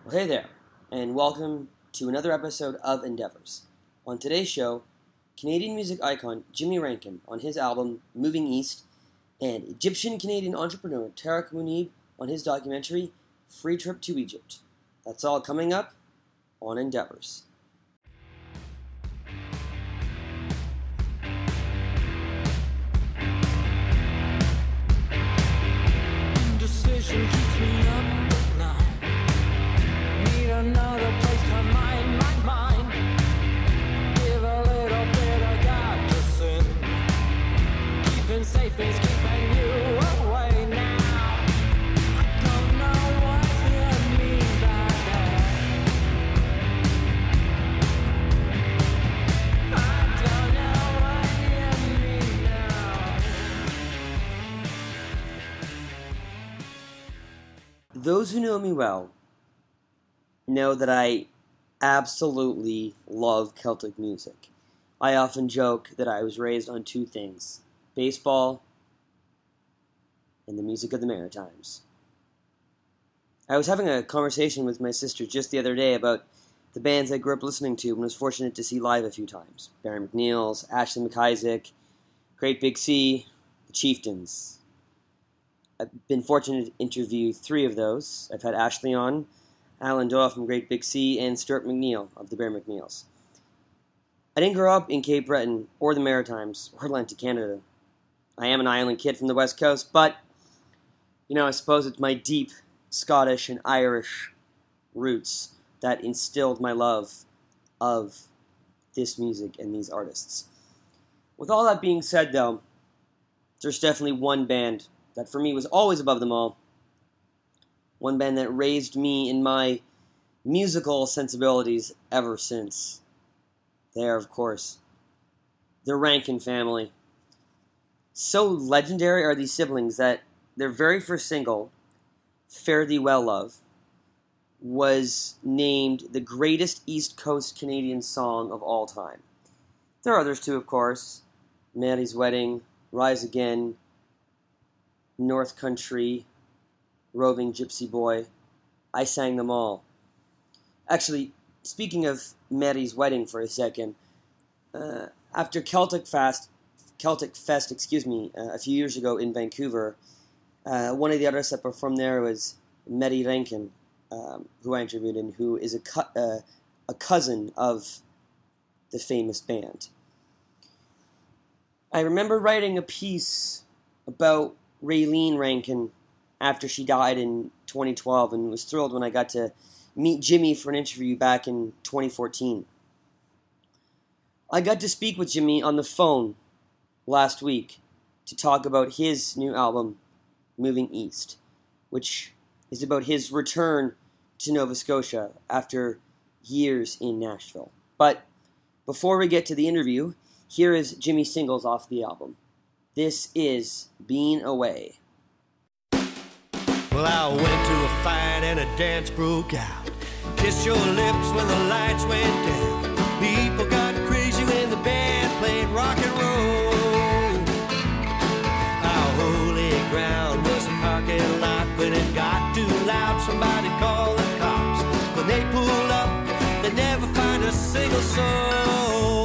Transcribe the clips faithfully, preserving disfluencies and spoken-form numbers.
Well, hey there, and welcome to another episode of Endeavors. On today's show, Canadian music icon Jimmy Rankin on his album Moving East, and Egyptian-Canadian entrepreneur Tarek Mounib on his documentary Free Trip to Egypt. That's all coming up on Endeavors. Indecision keeps me up at night. Need another place to mind my mind. Give a little bit of God to sin. Keeping safe is keeping you away now. I don't know what you mean by that. I don't know what you mean now. Those who know me well know that I absolutely love Celtic music. I often joke that I was raised on two things: baseball and the music of the Maritimes. I was having a conversation with my sister just the other day about the bands I grew up listening to and was fortunate to see live a few times. Barry McNeil's, Ashley McIsaac, Great Big Sea, the Chieftains. I've been fortunate to interview three of those. I've had Ashley on, Alan Doyle from Great Big Sea, and Stuart McNeil of the Barry McNeils. I didn't grow up in Cape Breton or the Maritimes or Atlantic Canada. I am an island kid from the West Coast, but, you know, I suppose it's my deep Scottish and Irish roots that instilled my love of this music and these artists. With all that being said, though, there's definitely one band that for me was always above them all. One band that raised me in my musical sensibilities ever since. They are, of course, the Rankin family. So legendary are these siblings that their very first single, Fare Thee Well Love, was named the greatest East Coast Canadian song of all time. There are others too, of course. Maddie's Wedding, Rise Again, North Country, Roving Gypsy Boy. I sang them all. Actually, speaking of Maddie's Wedding for a second, uh, after Celtic Fest, Celtic Fest, excuse me, uh, a few years ago in Vancouver, uh, one of the artists that performed there was Maddie Rankin, um, who I interviewed and who is a co- uh, a cousin of the famous band. I remember writing a piece about Raylene Rankin after she died in twenty twelve, and was thrilled when I got to meet Jimmy for an interview back in twenty fourteen. I got to speak with Jimmy on the phone last week to talk about his new album, Moving East, which is about his return to Nova Scotia after years in Nashville. But before we get to the interview, here is Jimmy's singles off the album. This is Being Away. Well, I went to a fight and a dance broke out. Kissed your lips when the lights went down. People got crazy when the band played rock and roll. Our holy ground was a parking lot. When it got too loud, somebody called the cops. When they pulled up, they never find a single soul.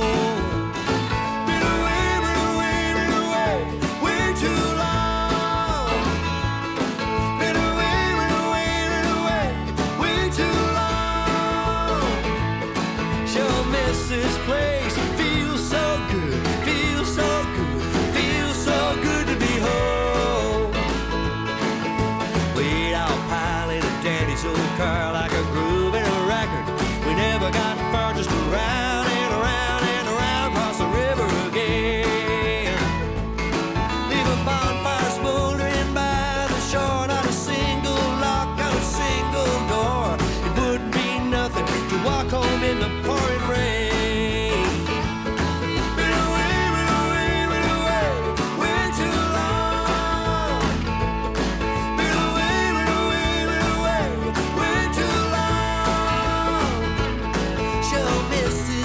This place feels so good, feels so good, feels so good to be home. We'd all pile in a daddy's old car like a groove in a record. We never got far, just around and around and around, across the river again. Leave a bonfire smoldering by the shore, not a single lock, not a single door. It wouldn't be nothing to walk home in the pouring rain. This is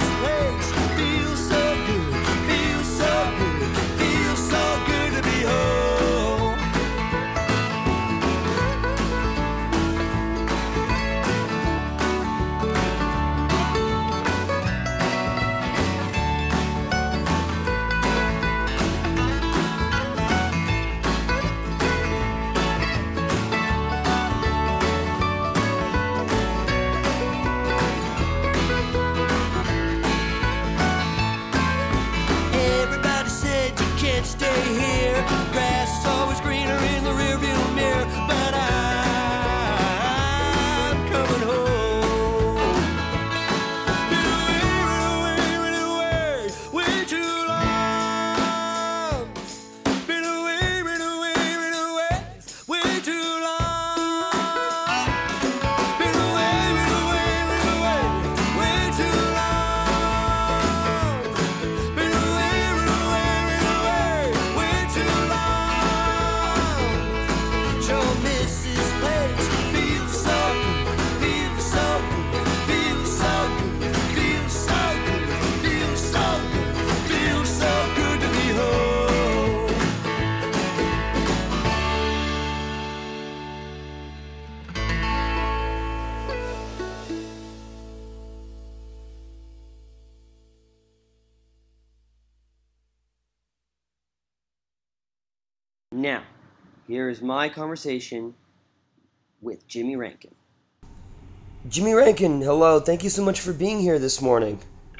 Now, here is my conversation with Jimmy Rankin. Jimmy Rankin, hello. Thank you so much for being here this morning.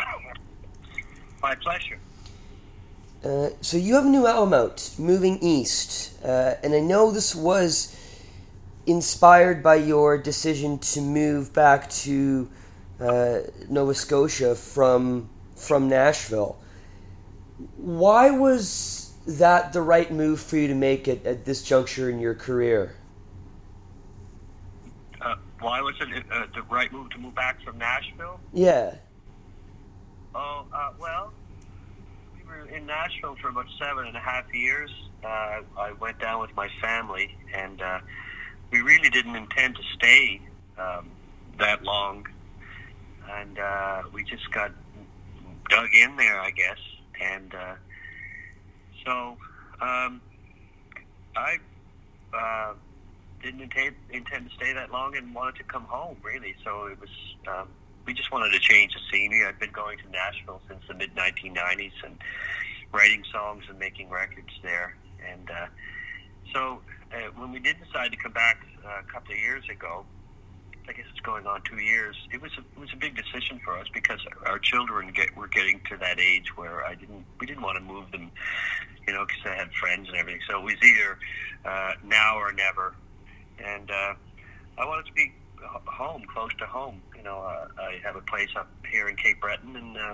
My pleasure. Uh, so you have a new album out, Moving East, uh, and I know this was inspired by your decision to move back to uh, Nova Scotia from from Nashville. Why was that the right move for you to make at, at this juncture in your career? Uh, why was it uh, the right move to move back from Nashville? Yeah. Oh, uh, well, we were in Nashville for about seven and a half years. Uh, I went down with my family, and uh, we really didn't intend to stay um, that long. And uh, we just got dug in there, I guess. And uh, so um, I uh, didn't intend, intend to stay that long and wanted to come home, really. So it was, um, we just wanted to change the scenery. I'd been going to Nashville since the mid nineteen nineties and writing songs and making records there. And uh, so uh, when we did decide to come back uh, a couple of years ago, I guess it's going on two years. It was a, it was a big decision for us because our children get were getting to that age where I didn't we didn't want to move them, you know, because I had friends and everything. So it was either uh, now or never. And uh, I wanted to be home, close to home. You know, uh, I have a place up here in Cape Breton, and uh,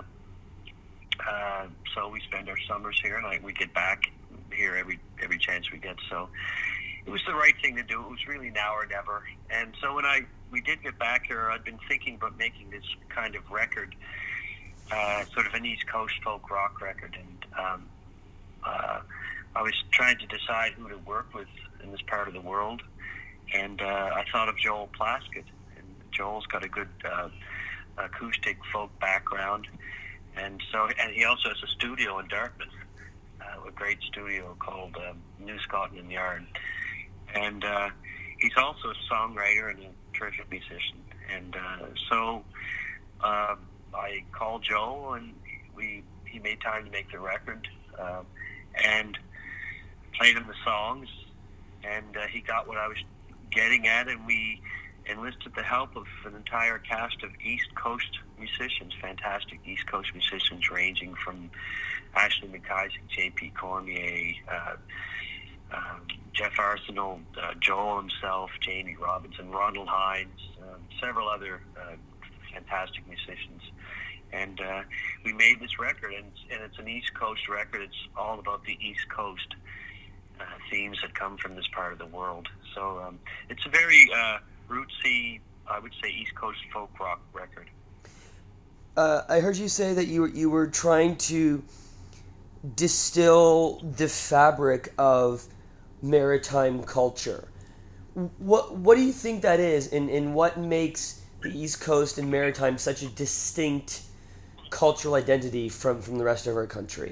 uh, so we spend our summers here, and I, we get back here every every chance we get. So it was the right thing to do. It was really now or never. And so when I we did get back here, I'd been thinking about making this kind of record, uh, sort of an East Coast folk rock record, and um, uh, I was trying to decide who to work with in this part of the world, and uh, I thought of Joel Plaskett. And Joel's got a good uh, acoustic folk background, and so and he also has a studio in Dartmouth, uh, a great studio called um, New Scotland Yard, and uh, he's also a songwriter and a terrific musician. And uh, so uh, I called Joe, and we he made time to make the record, uh, and played him the songs, and uh, he got what I was getting at, and we enlisted the help of an entire cast of East Coast musicians, fantastic East Coast musicians, ranging from Ashley McIsaac, J P Cormier, uh, um, Jeff Arsenault, uh, Joel himself, Jamie Robinson, Ronald Hines, um, several other uh, fantastic musicians. And uh, we made this record, and, and it's an East Coast record. It's all about the East Coast uh, themes that come from this part of the world. So um, it's a very uh, rootsy, I would say, East Coast folk rock record. Uh, I heard you say that you were, you were trying to distill the fabric of maritime culture. What what do you think that is, and, and what makes the East Coast and maritime such a distinct cultural identity from, from the rest of our country?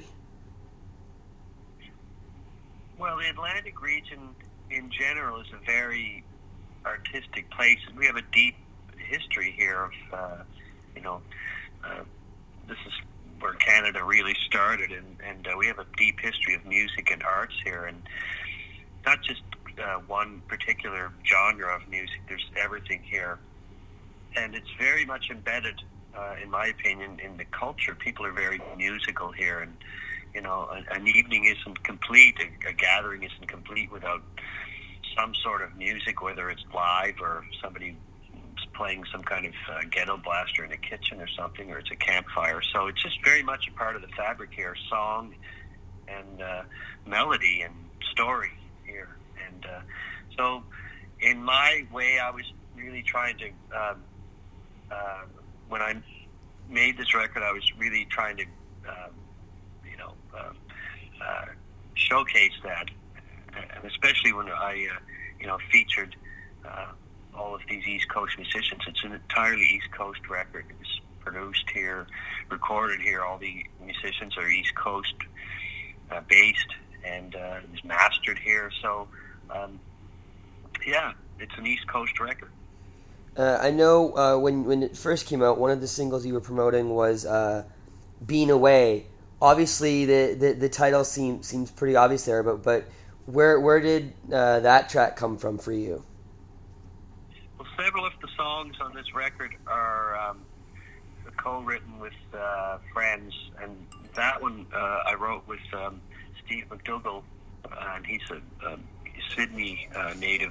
Well, the Atlantic region in general is a very artistic place. We have a deep history here of, uh, you know, uh, this is where Canada really started, and, and uh, we have a deep history of music and arts here, and not just uh, one particular genre of music. There's everything here, and it's very much embedded, uh, in my opinion, in the culture. People are very musical here, and you know, an, an evening isn't complete, a, a gathering isn't complete without some sort of music, whether it's live or somebody playing some kind of uh, ghetto blaster in a kitchen or something, or it's a campfire. So it's just very much a part of the fabric here, song and uh, melody and story here. And uh, so in my way, I was really trying to, uh, uh, when I made this record, I was really trying to, uh, you know, uh, uh, showcase that, and especially when I, uh, you know, featured uh, all of these East Coast musicians. It's an entirely East Coast record. It was produced here, recorded here. All the musicians are East Coast uh, based, and uh, it was mastered here. So, um, yeah, it's an East Coast record. Uh, I know uh, when when it first came out, one of the singles you were promoting was uh, "Being Away." Obviously, the, the, the title seems seems pretty obvious there, but but Where where did uh, that track come from for you? Well, several of the songs on this record are um, co-written with uh, friends, and that one uh, I wrote with um, Steve McDougall, uh, and he's a, a Sydney uh, native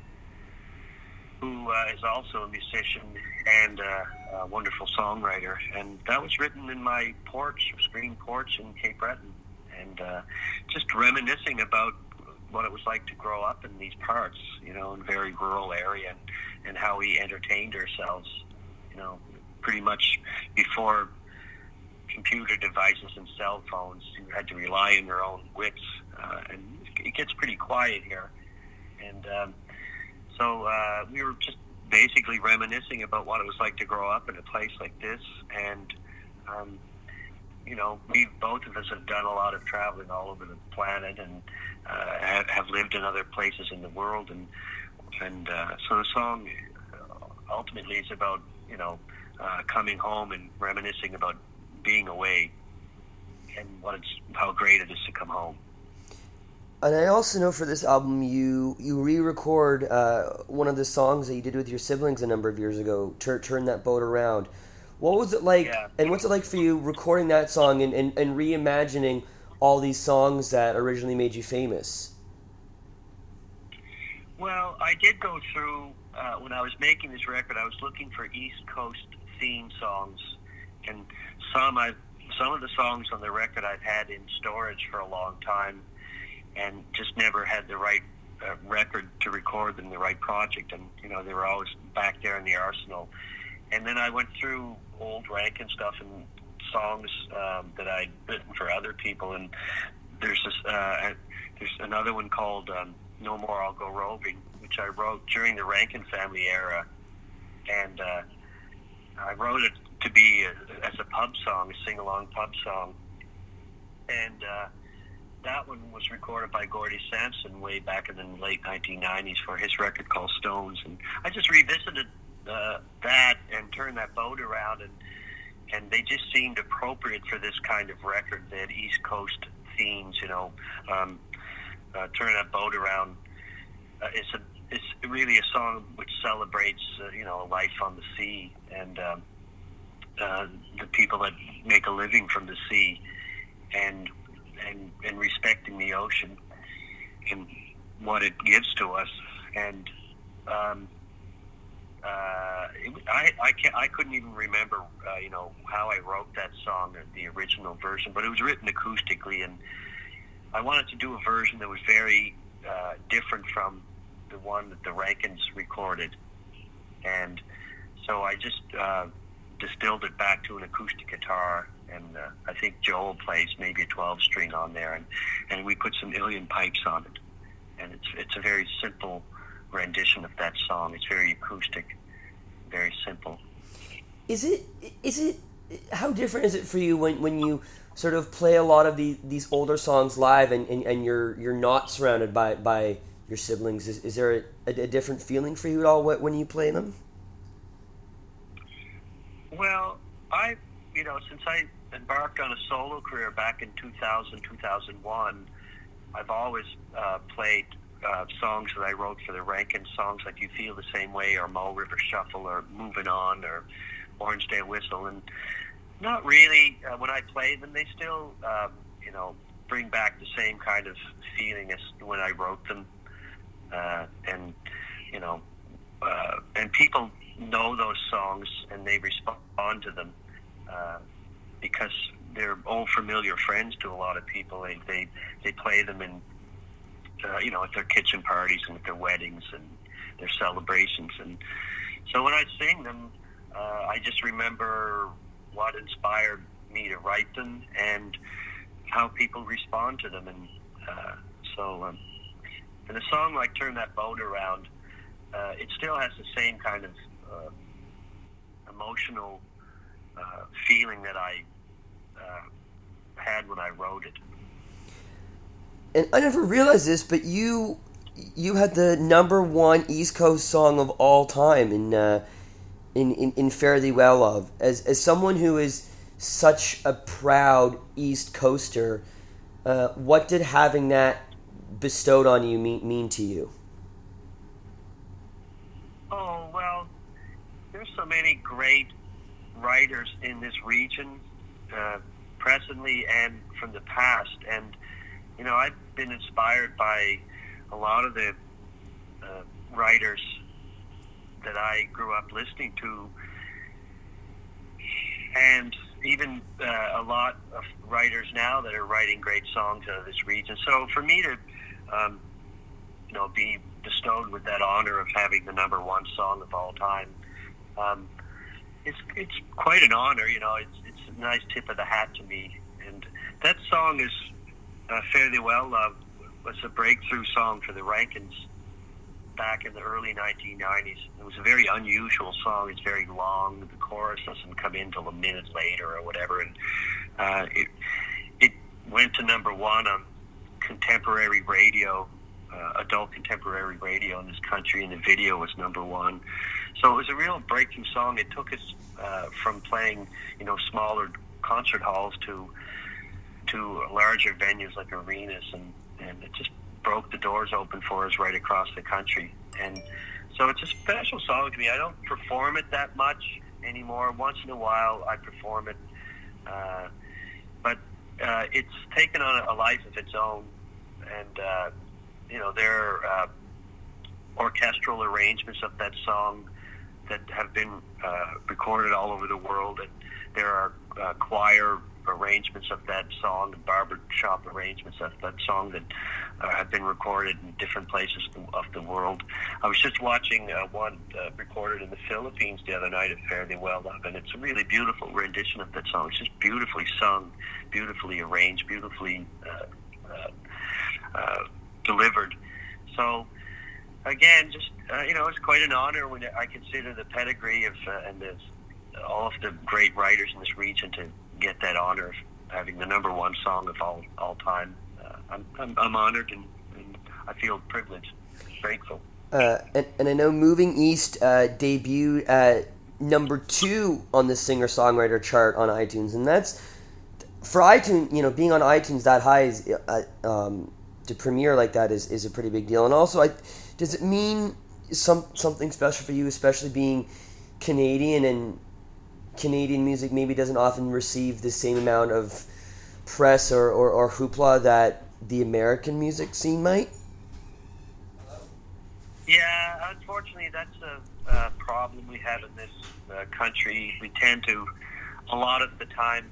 who uh, is also a musician and uh, a wonderful songwriter. And that was written in my porch, screen porch in Cape Breton, and uh, just reminiscing about what it was like to grow up in these parts, you know, in a very rural area, and, and how we entertained ourselves, you know, pretty much before computer devices and cell phones. You had to rely on your own wits, uh, and it gets pretty quiet here. And um, so uh, we were just basically reminiscing about what it was like to grow up in a place like this. And, um, you know, we both of us have done a lot of traveling all over the planet, and uh, have, have lived in other places in the world. And, and uh, so the song ultimately is about, you know, uh, coming home and reminiscing about being away, and what it's how great it is to come home. And I also know for this album you you re-record uh, one of the songs that you did with your siblings a number of years ago, Turn, Turn That Boat Around. What was it like, yeah. and what's it like for you recording that song and, and, and reimagining all these songs that originally made you famous? Well, I did go through, uh, when I was making this record, I was looking for East Coast theme songs, and some I some of the songs on the record I've had in storage for a long time, and just never had the right uh, record to record them, the right project, and you know they were always back there in the arsenal. And then I went through old Rankin stuff and songs um, that I'd written for other people, and there's this uh, there's another one called um, No More I'll Go Roving, which I wrote during the Rankin family era, and uh, I wrote it to be a, as a pub song, a sing-along pub song. And uh, that one was recorded by Gordie Sampson way back in the late nineteen nineties for his record called Stones. And I just revisited uh, that and Turned That Boat Around, and and they just seemed appropriate for this kind of record. They had East Coast themes, you know. Um, uh, Turn That Boat Around uh, it's a it's really a song which celebrates uh, you know life on the sea, and um, uh, the people that make a living from the sea, and and and respecting the ocean and what it gives to us. And um, uh, it, I I can't I couldn't even remember uh, you know how I wrote that song, the original version, but it was written acoustically, and I wanted to do a version that was very uh, different from the one that the Rankins recorded, and so I just uh, distilled it back to an acoustic guitar, and uh, I think Joel plays maybe a twelve string on there, and, and we put some Uilleann pipes on it, and it's it's a very simple rendition of that song. It's very acoustic, very simple. Is it is it how different is it for you when, when you sort of play a lot of the, these older songs live, and, and, and you're you're not surrounded by by your siblings? Is, is there a, a different feeling for you at all when you play them? Well, I, you know, since I embarked on a solo career back in two thousand, two thousand one, I've always uh, played uh, songs that I wrote for the Rankin, songs like You Feel the Same Way, or Mull River Shuffle, or Moving On, or Orangedale Whistle, and not really, uh, when I play them, they still, uh, you know, bring back the same kind of feeling as when I wrote them. Uh, and, you know, uh, and people know those songs and they respond to them uh, because they're old familiar friends to a lot of people. They they, they play them in, uh, you know, at their kitchen parties and at their weddings and their celebrations. And so when I sing them, uh, I just remember what inspired me to write them and how people respond to them. And uh, so... Um, And a song like Turn That Boat Around, uh, it still has the same kind of uh, emotional uh, feeling that I uh, had when I wrote it. And I never realized this, but you you had the number one East Coast song of all time in uh, in, in in Fare Thee Well Of. As as someone who is such a proud East Coaster, uh, what did having that bestowed on you mean, mean to you? Oh, well, there's so many great writers in this region, uh, presently and from the past. And, you know, I've been inspired by a lot of the uh, writers that I grew up listening to, and even uh, a lot of writers now that are writing great songs out of this region. So for me to, um, you know, be bestowed with that honor of having the number one song of all time, um, it's it's quite an honor. You know, it's it's a nice tip of the hat to me. And that song is uh, Fare Thee Well Love was a breakthrough song for the Rankins back in the early nineteen nineties. It was a very unusual song. It's very long. The chorus doesn't come in till a minute later or whatever. And uh, it it went to number one on contemporary radio, uh, adult contemporary radio in this country, and the video was number one. So it was a real breakthrough song. It took us uh, from playing, you know, smaller concert halls to to larger venues like arenas, and, and it just broke the doors open for us right across the country. And so it's a special song to me. I don't perform it that much anymore. Once in a while I perform it, uh, but uh, it's taken on a life of its own. And uh, you know, there are uh, orchestral arrangements of that song that have been uh, recorded all over the world, and there are uh, choir arrangements of that song, barbershop arrangements of that song that uh, have been recorded in different places of the world. I was just watching uh, one uh, recorded in the Philippines the other night of Fare Thee Well Love, and it's a really beautiful rendition of that song. It's just beautifully sung, beautifully arranged, beautifully uh, uh, uh, delivered. So again, just uh, you know, it's quite an honor when I consider the pedigree of uh, and the, all of the great writers in this region to get that honor of having the number one song of all all time. Uh, I'm, I'm I'm honored, and, and I feel privileged, grateful. Uh, and, and I know Moving East uh, debuted at number two on the singer-songwriter chart on iTunes, and that's for iTunes. You know, being on iTunes that high is uh, um, to premiere like that is, is a pretty big deal. And also, I, does it mean some something special for you, especially being Canadian, and Canadian music maybe doesn't often receive the same amount of press or, or, or hoopla that the American music scene might? Yeah, unfortunately, that's a, a problem we have in this uh, country. We tend to, a lot of the time,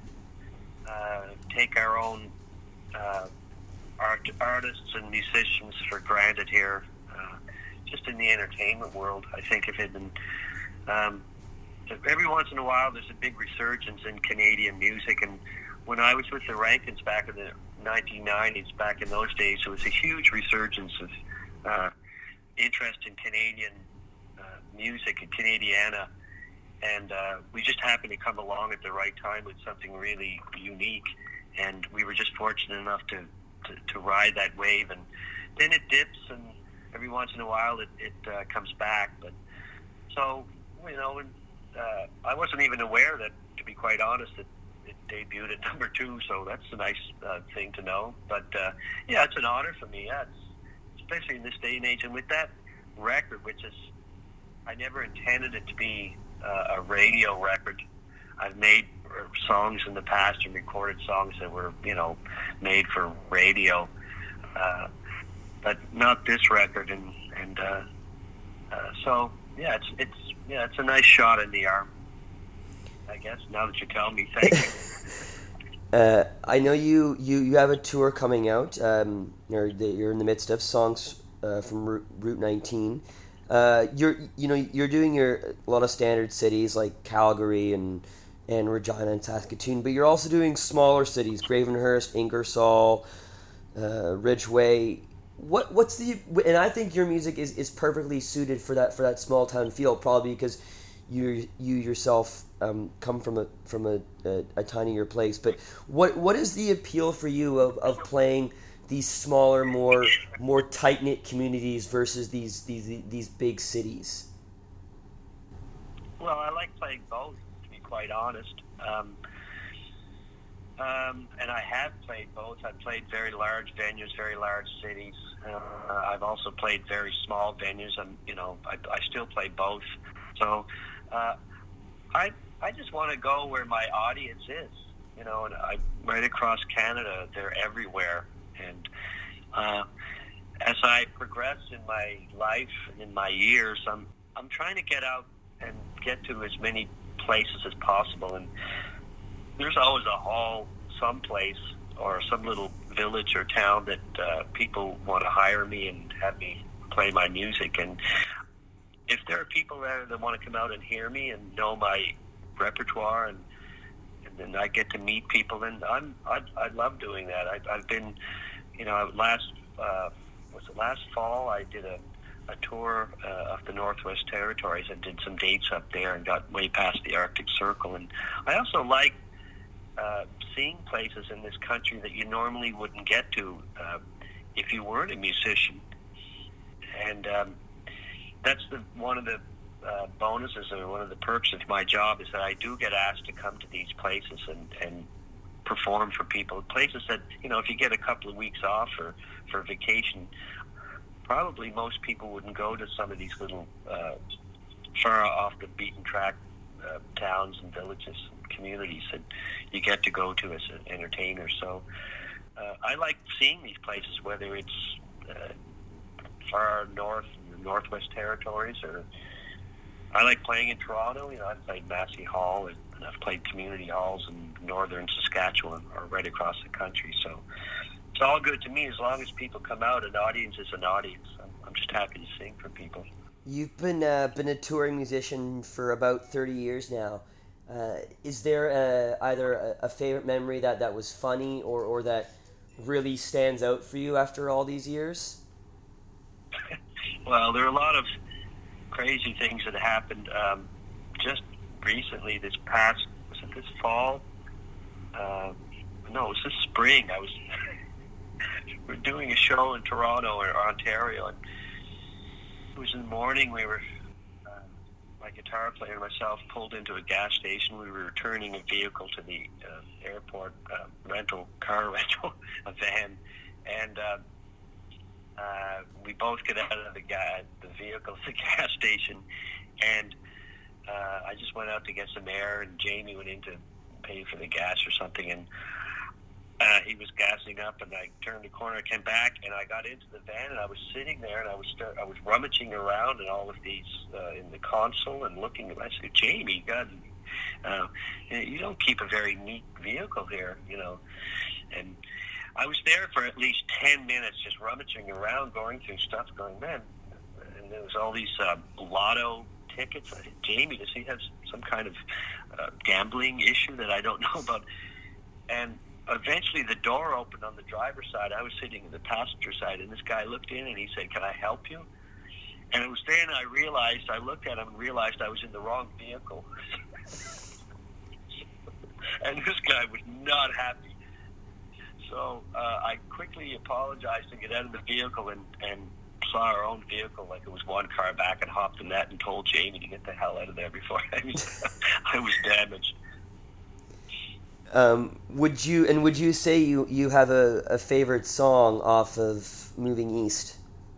uh, take our own uh, art, artists and musicians for granted here. Uh, just in the entertainment world, I think if it had been... Um, every once in a while there's a big resurgence in Canadian music, and when I was with the Rankins back in the nineteen nineties, back in those days, there was a huge resurgence of uh, interest in Canadian uh, music and Canadiana, and uh, we just happened to come along at the right time with something really unique, and we were just fortunate enough to, to, to ride that wave, and then it dips, and every once in a while it, it uh, comes back. But so, you know, and Uh, I wasn't even aware that, to be quite honest, that it debuted at number two, so that's a nice uh, thing to know. But, uh, yeah, it's an honor for me, yeah, it's, especially in this day and age. And with that record, which is, I never intended it to be uh, a radio record. I've made songs in the past and recorded songs that were, you know, made for radio, uh, but not this record. And, and uh, uh, so, yeah, it's it's yeah, it's a nice shot in the arm, I guess, now that you tell me. Thank you. uh, I know you, you, you have a tour coming out. Um, you're, you're in the midst of songs uh, from Route, Route nineteen. Uh, you're you know you're doing your a lot of standard cities like Calgary and and Regina and Saskatoon, but you're also doing smaller cities: Gravenhurst, Ingersoll, uh, Ridgeway. What what's the and I think your music is, is perfectly suited for that for that small town feel, probably because you you yourself um, come from a from a, a, a tinier place. But what what is the appeal for you of, of playing these smaller, more more tight knit communities versus these these these big cities? Well, I like playing both, to be quite honest. Um, Um, and I have played both. I've played very large venues, very large cities. Uh, I've also played very small venues, and you know, I, I still play both. So uh, I I just want to go where my audience is, you know. And I right across Canada, they're everywhere. And uh, as I progress in my life and in my years, I'm I'm trying to get out and get to as many places as possible. And there's always a hall someplace or some little village or town that uh, people want to hire me and have me play my music. And if there are people there that want to come out and hear me and know my repertoire, and, and then I get to meet people, and I'm I I love doing that. I, I've been, you know, last uh, was it last fall? I did a. a tour uh, of the Northwest Territories and did some dates up there and got way past the Arctic Circle. And I also like uh, seeing places in this country that you normally wouldn't get to uh, if you weren't a musician. And um, that's the one of the uh, bonuses or one of the perks of my job is that I do get asked to come to these places and, and perform for people. Places that, you know, if you get a couple of weeks off or for vacation, probably most people wouldn't go to some of these little uh, far off the beaten track uh, towns and villages and communities that you get to go to as an entertainer. So uh, I like seeing these places, whether it's uh, far north, Northwest Territories, or I like playing in Toronto. You know, I've played Massey Hall, and, and I've played community halls in northern Saskatchewan or right across the country. So it's all good to me as long as people come out. An audience is an audience. I'm, I'm just happy to sing for people. You've been uh, been a touring musician for about thirty years now. Uh, is there a, either a, a favorite memory that, that was funny or, or that really stands out for you after all these years? Well, there are a lot of crazy things that happened um, just recently. This past, was it this fall? Uh, no, it was this spring. I was we were doing a show in Toronto or Ontario, and it was in the morning. We were uh, my guitar player and myself pulled into a gas station. We were returning a vehicle to the uh, airport uh, rental car rental, a van, and. Uh, Uh, we both get out of the, ga- the vehicle at the gas station, and uh, I just went out to get some air, and Jamie went in to pay for the gas or something, and uh, he was gassing up, and I turned the corner, came back, and I got into the van, and I was sitting there, and I was start, I was rummaging around in all of these, uh, in the console, and looking at I said, Jamie, God, uh, you don't keep a very neat vehicle here, you know, and I was there for at least ten minutes just rummaging around, going through stuff, going, man, and there was all these uh, lotto tickets. I said, Jamie, does he have some kind of uh, gambling issue that I don't know about? And eventually the door opened on the driver's side. I was sitting in the passenger side, and this guy looked in, and he said, can I help you? And it was then I realized, I looked at him and realized I was in the wrong vehicle. And this guy was not happy. So uh, I quickly apologized to get out of the vehicle and, and saw our own vehicle like it was one car back and hopped in that and told Jamie to get the hell out of there before I was, I was damaged. Um, would you and would you say you, you have a, a favorite song off of Moving East?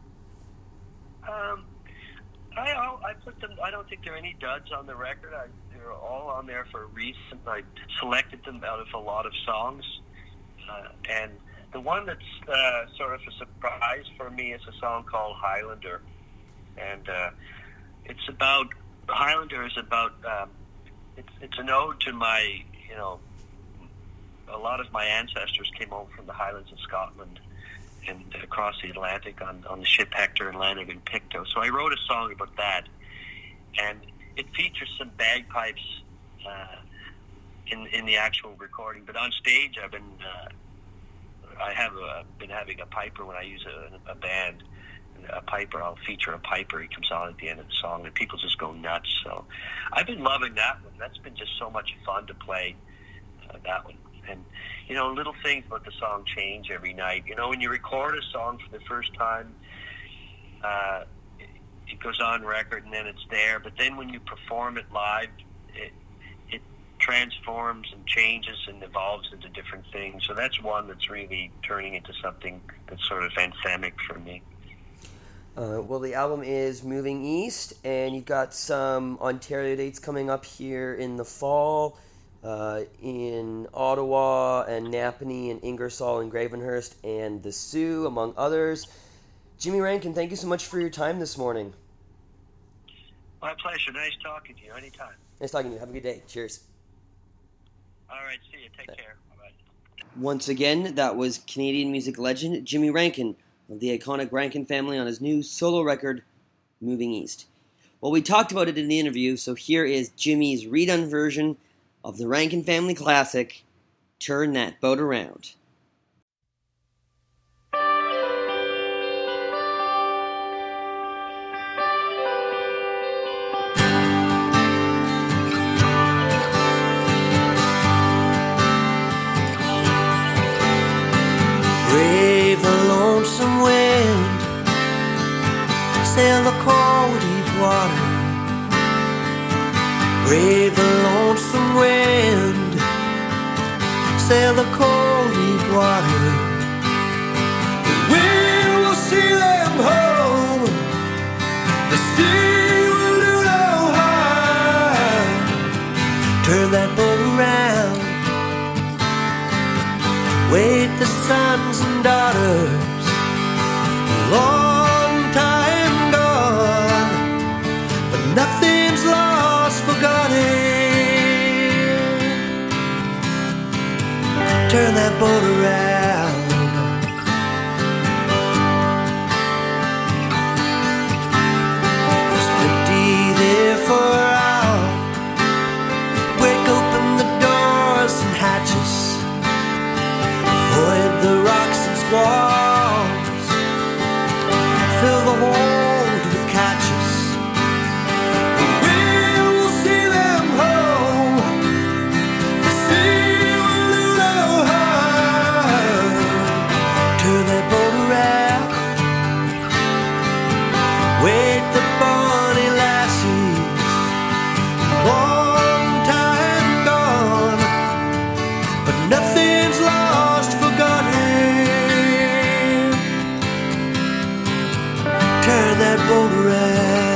Um, I I put them. I don't think there are any duds on the record. I, they're all on there for a reason. I selected them out of a lot of songs. Uh, and the one that's uh, sort of a surprise for me is a song called Highlander. And uh, it's about, Highlander is about, um, it's, it's an ode to my, you know, a lot of my ancestors came over from the Highlands of Scotland and across the Atlantic on, on the ship Hector and landed in Pictou. So I wrote a song about that. And it features some bagpipes uh, in in the actual recording, but on stage I've been uh, I have a, been having a piper when I use a, a band. A piper, I'll feature a piper. He comes on at the end of the song, and people just go nuts. So I've been loving that one. That's been just so much fun to play uh, that one. And you know, little things about the song change every night. You know, when you record a song for the first time, uh, it, it goes on record and then it's there. But then when you perform it live, it transforms and changes and evolves into different things. So that's one that's really turning into something that's sort of anthemic for me. Uh, well, the album is Moving East, and you've got some Ontario dates coming up here in the fall, uh, in Ottawa and Napanee and Ingersoll and Gravenhurst and the Sioux, among others. Jimmy Rankin, thank you so much for your time this morning. My pleasure. Nice talking to you. Anytime. Nice talking to you. Have a good day. Cheers. All right. See you. Take care. Bye-bye. Once again, that was Canadian music legend Jimmy Rankin of the iconic Rankin family on his new solo record, Moving East. Well, we talked about it in the interview, so here is Jimmy's redone version of the Rankin family classic, Turn That Boat Around. Brave a lonesome wind, sail the cold deep water. Brave a lonesome wind, sail the cold deep water. The wind will see them home, the sea will do no harm. Turn that boat around, wait the sons and daughters, long time gone, but nothing's lost, forgotten. Turn that boat around. There's plenty there for all. Break open the doors and hatches, avoid the rocks and squalls, fill the hold with catches. The wind will see them home, the sea will do no harm. Turn that boat around, wait the bonny lassies, long time gone, but nothing's lost, forgotten. Turn that boat around.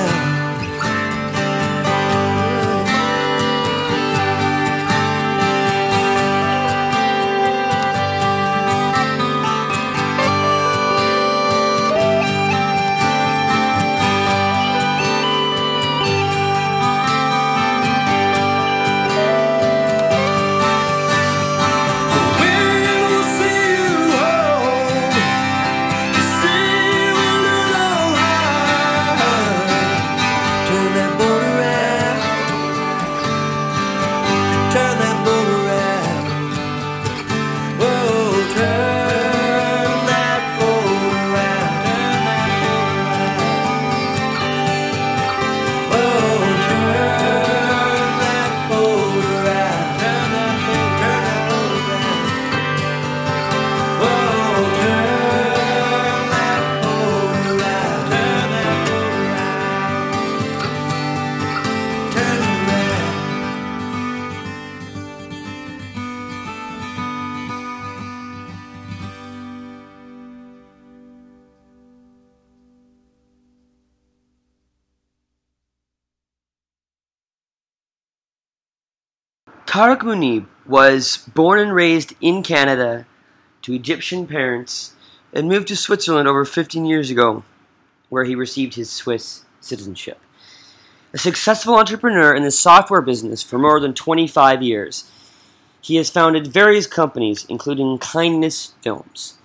Tariq Munib was born and raised in Canada to Egyptian parents and moved to Switzerland over fifteen years ago, where he received his Swiss citizenship. A successful entrepreneur in the software business for more than twenty-five years, he has founded various companies, including Kindness Films.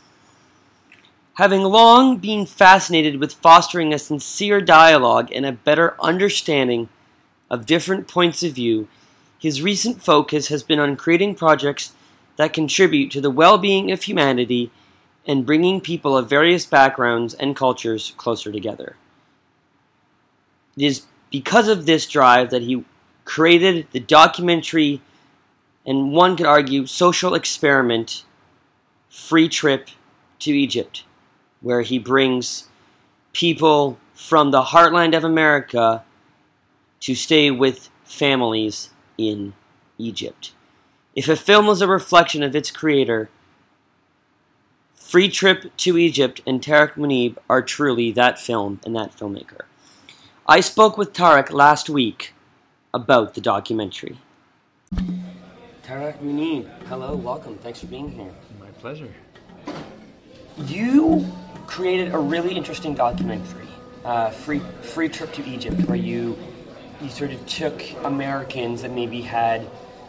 Having long been fascinated with fostering a sincere dialogue and a better understanding of different points of view, his recent focus has been on creating projects that contribute to the well-being of humanity and bringing people of various backgrounds and cultures closer together. It is because of this drive that he created the documentary, and one could argue social experiment, Free Trip to Egypt, where he brings people from the heartland of America to stay with families in Egypt. If a film was a reflection of its creator, Free Trip to Egypt and Tarek Munib are truly that film and that filmmaker. I spoke with Tarek last week about the documentary. Tarek Munib, hello, welcome. Thanks for being here. My pleasure. You created a really interesting documentary, uh, Free Free Trip to Egypt, where you you sort of took Americans that maybe had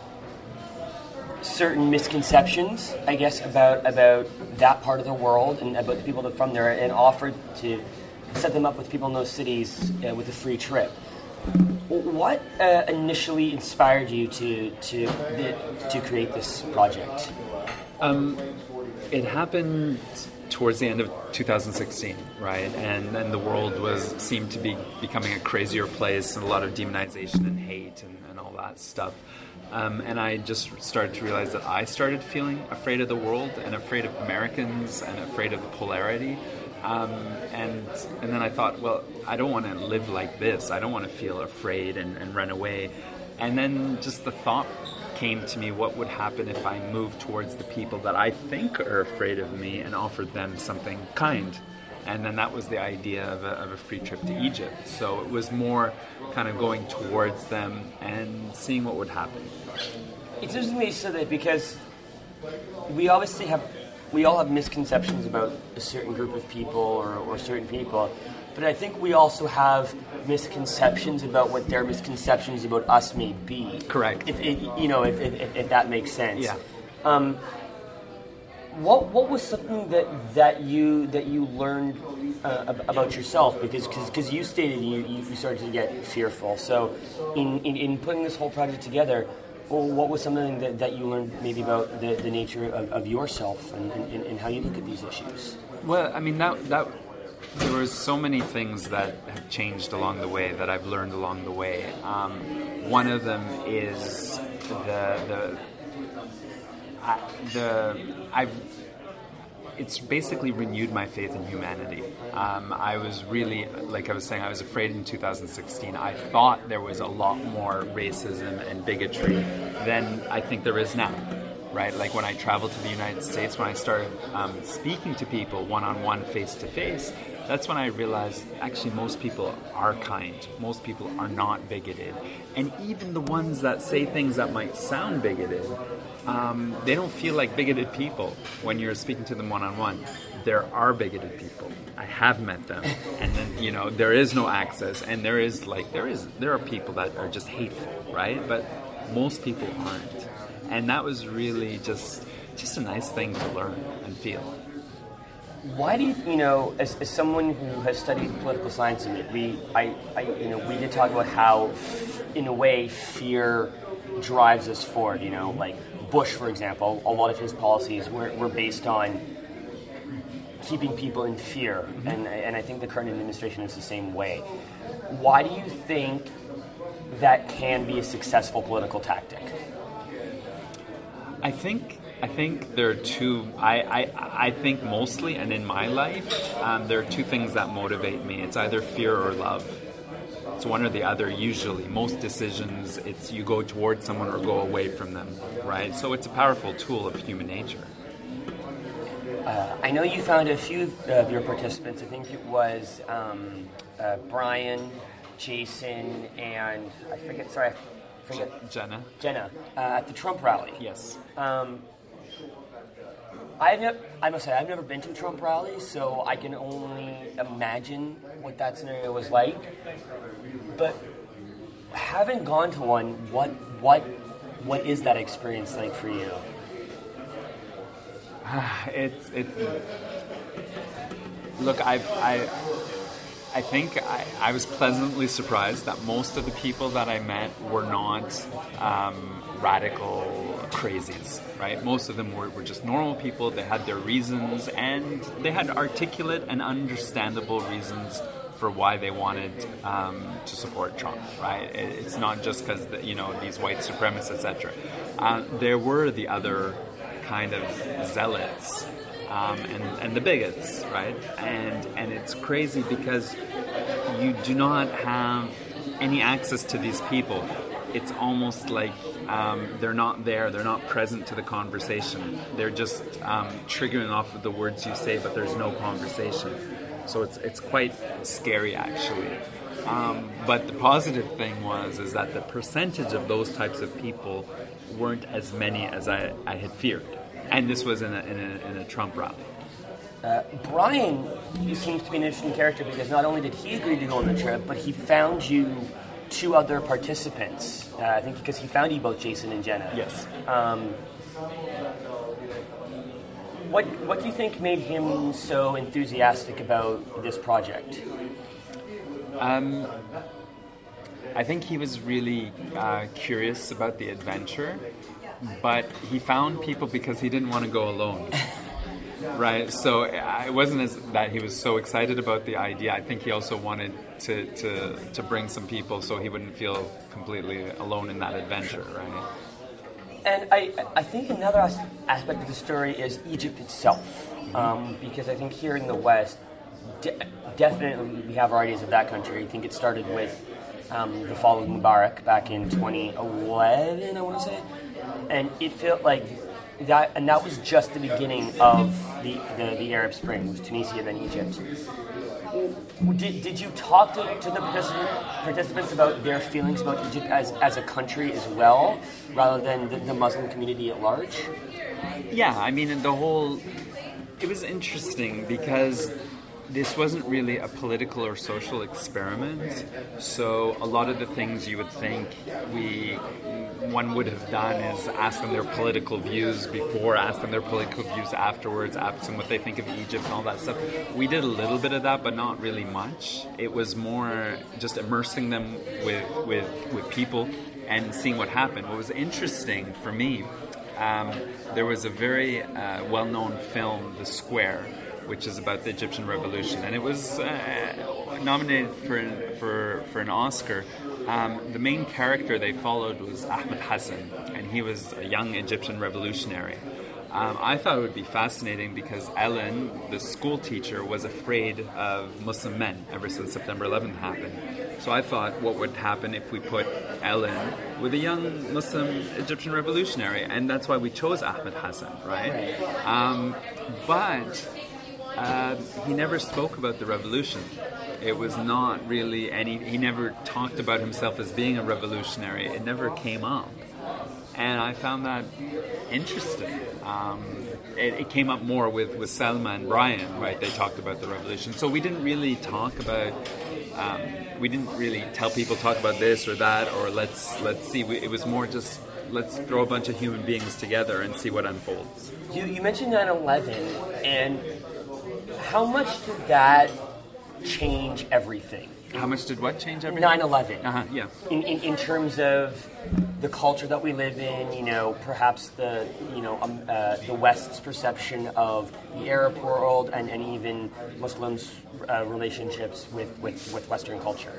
certain misconceptions, I guess, about about that part of the world and about the people that are from there, and offered to set them up with people in those cities uh, with a free trip. What uh, initially inspired you to to to create this project? Um, it happened towards the end of two thousand sixteen, right? And then the world was seemed to be becoming a crazier place, and a lot of demonization and hate and, and all that stuff. Um, and I just started to realize that I started feeling afraid of the world and afraid of Americans and afraid of the polarity. Um, and and then I thought, well, I don't want to live like this. I don't want to feel afraid and, and run away. And then just the thought came to me, what would happen if I moved towards the people that I think are afraid of me and offered them something kind? And then that was the idea of a, of a free trip to Egypt. So it was more kind of going towards them and seeing what would happen. It's interesting that you said that, because we obviously have, we all have misconceptions about a certain group of people or, or certain people, but I think we also have misconceptions about what their misconceptions about us may be. Correct. If it, you know, if, if, if that makes sense. Yeah. Um, what what was something that, that you that you learned uh, about yourself? Because because you stated you, you started to get fearful. So in, in, in putting this whole project together, well, what was something that, that you learned maybe about the, the nature of, of yourself and, and, and how you look at these issues? Well, I mean, that that there were so many things that have changed along the way that I've learned along the way. Um, one of them is the the I, the I've. It's basically renewed my faith in humanity. Um, I was really, like I was saying, I was afraid in two thousand sixteen. I thought there was a lot more racism and bigotry than I think there is now, right? Like when I traveled to the United States, when I started um, speaking to people one-on-one, face-to-face, that's when I realized actually most people are kind. Most people are not bigoted. And even the ones that say things that might sound bigoted, Um, they don't feel like bigoted people when you're speaking to them one-on-one. There are bigoted people. I have met them, and then you know there is no access, and there is like there is there are people that are just hateful, right? But most people aren't, and that was really just just a nice thing to learn and feel. Why do you, you know, as, as someone who has studied political science, and we, I, I, you know, we did talk about how, in a way, fear drives us forward. You know, like Bush, for example, a lot of his policies were, were based on keeping people in fear, mm-hmm. and and I think the current administration is the same way. Why do you think that can be a successful political tactic? I think I think there are two. I I, I think mostly, and in my life, um, there are two things that motivate me. It's either fear or love. It's one or the other usually. Most decisions, it's you go towards someone or go away from them, right? So it's a powerful tool of human nature. Uh, I know you found a few of your participants. I think it was um, uh, Brian, Jason, and I forget, sorry, I forget. Jenna. Jenna, uh, at the Trump rally. Yes. Um, I've never, I must say, I've never been to a Trump rally, so I can only imagine what that scenario was like. But having gone to one, what what what is that experience like for you? It's it's. Look, I I I think I, I was pleasantly surprised that most of the people that I met were not um, radical crazies, right? Most of them were, were just normal people. They had their reasons, and they had articulate and understandable reasons for why they wanted um, to support Trump, right? It, it's not just because, you know, these white supremacists, et cetera. Uh, there were the other kind of zealots um, and, and the bigots, right? And and it's crazy because you do not have any access to these people it's almost like um, they're not there, they're not present to the conversation. They're just um, triggering off of the words you say, but there's no conversation. So it's it's quite scary, actually. Um, but the positive thing was is that the percentage of those types of people weren't as many as I, I had feared. And this was in a, in a, in a Trump rally. Uh, Brian seems to be an interesting character because not only did he agree to go on the trip, but he found you two other participants. Uh, I think because he found you both, Jason and Jenna. Yes. Um, what what do you think made him so enthusiastic about this project? Um, I think he was really uh, curious about the adventure, but he found people because he didn't want to go alone. Right, so it wasn't as that he was so excited about the idea. I think he also wanted to, to, to bring some people so he wouldn't feel completely alone in that adventure, right? And I, I think another as- aspect of the story is Egypt itself, um, because I think here in the West, de- definitely we have our ideas of that country. I think it started with um, the fall of Mubarak back in twenty eleven, I want to say, and it felt like that, and that was just the beginning of the, the, the Arab Spring. It was Tunisia, then Egypt. Did, did you talk to, to the participant, participants about their feelings about Egypt as, as a country as well, rather than the, the Muslim community at large? Yeah, I mean, the whole... It was interesting because this wasn't really a political or social experiment. So a lot of the things you would think we one would have done is ask them their political views before, ask them their political views afterwards, ask them what they think of Egypt and all that stuff. We did a little bit of that, but not really much. It was more just immersing them with with, with people and seeing what happened. What was interesting for me, um, there was a very uh, well-known film, The Square, which is about the Egyptian Revolution, and it was uh, nominated for an, for for an Oscar. Um, the main character they followed was Ahmed Hassan, and he was a young Egyptian revolutionary. Um, I thought it would be fascinating because Ellen, the school teacher, was afraid of Muslim men ever since September eleventh happened. So I thought, what would happen if we put Ellen with a young Muslim Egyptian revolutionary? And that's why we chose Ahmed Hassan, right? Um, but uh, he never spoke about the revolution. It was not really any, he never talked about himself as being a revolutionary. It never came up. And I found that interesting. Um, it, it came up more with, with Selma and Brian, right? They talked about the revolution. So we didn't really talk about, um, we didn't really tell people talk about this or that, or let's let's see. We, it was more just, let's throw a bunch of human beings together and see what unfolds. You, you mentioned nine eleven, and how much did that change everything? How much did what change everything? nine eleven. Uh-huh, yeah. In, in in terms of the culture that we live in, you know, perhaps the, you know, um, uh, the West's perception of the Arab world and, and even Muslims' uh, relationships with, with, with Western culture.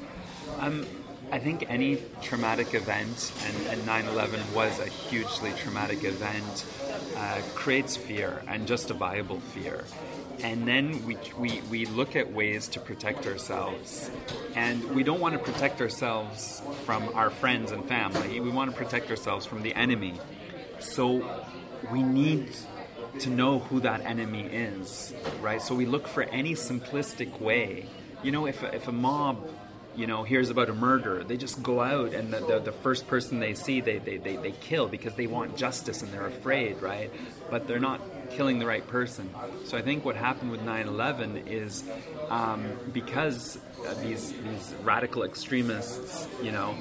Um, I think any traumatic event, and, and nine eleven was a hugely traumatic event, uh, creates fear, and justifiable fear. And then we, we we look at ways to protect ourselves. And we don't want to protect ourselves from our friends and family. We want to protect ourselves from the enemy. So we need to know who that enemy is, right? So we look for any simplistic way. You know, if a, if a mob, you know, hears about a murder, they just go out and the, the, the first person they see, they, they, they, they kill because they want justice and they're afraid, right? But they're not killing the right person. So I think what happened with nine eleven is um, because uh, these these radical extremists, you know,